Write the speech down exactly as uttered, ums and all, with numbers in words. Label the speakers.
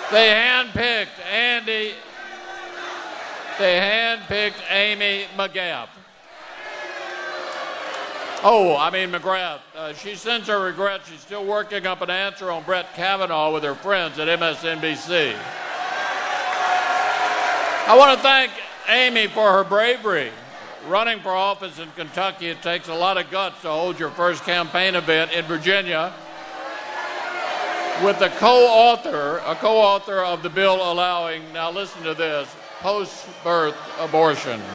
Speaker 1: They handpicked Andy, they handpicked Amy McGrath. Oh, I mean McGrath. Uh, she sends her regrets. She's still working up an answer on Brett Kavanaugh with her friends at M S N B C. I want to thank Amy for her bravery. Running for office in Kentucky, it takes a lot of guts to hold your first campaign event in Virginia with the co-author, a co-author of the bill allowing, now listen to this, post-birth abortion.